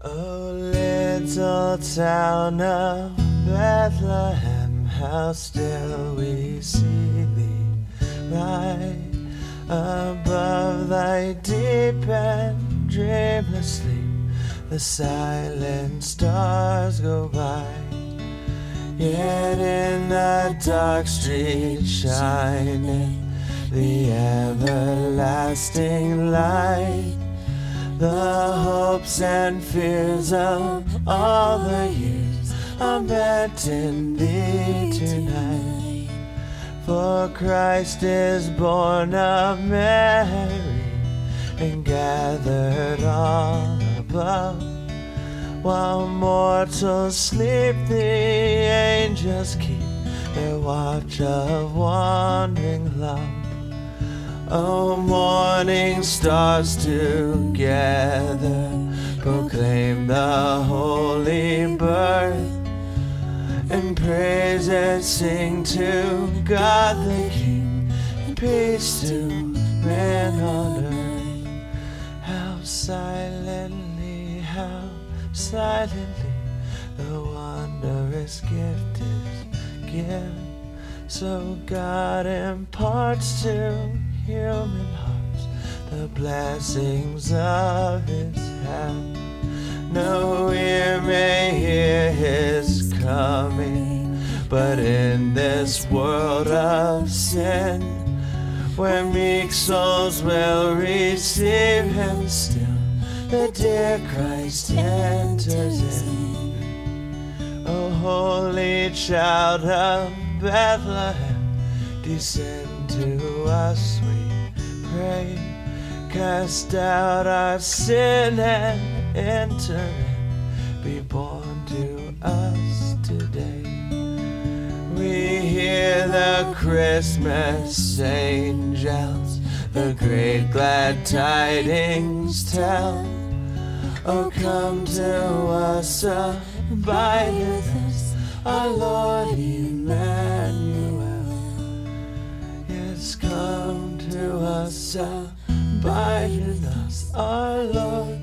Oh, little town of Bethlehem, how still we see thee lie above thy deep and dreamless sleep. The silent stars go by, yet in the dark street shineth the everlasting light. The hopes and fears of all the years are met in thee tonight. For Christ is born of Mary and gathered all above. While mortals sleep, the angels keep their watch of wandering love. Oh, morning stars together proclaim the holy birth, and praises sing to God the King, and peace to men on earth. How silently the wondrous gift is given. So God imparts to human hearts the blessings of his hand. No ear may hear his coming, but in this world of sin, where meek souls will receive him still, the dear Christ enters in. O holy child of Bethlehem, descend to us, we pray. Cast out our sin and enter in. Be born to us today. We hear the Christmas angels the great glad tidings tell. Oh, come to us, abide with us, our Lord Emmanuel. Yes, come to us, abide in us, our Lord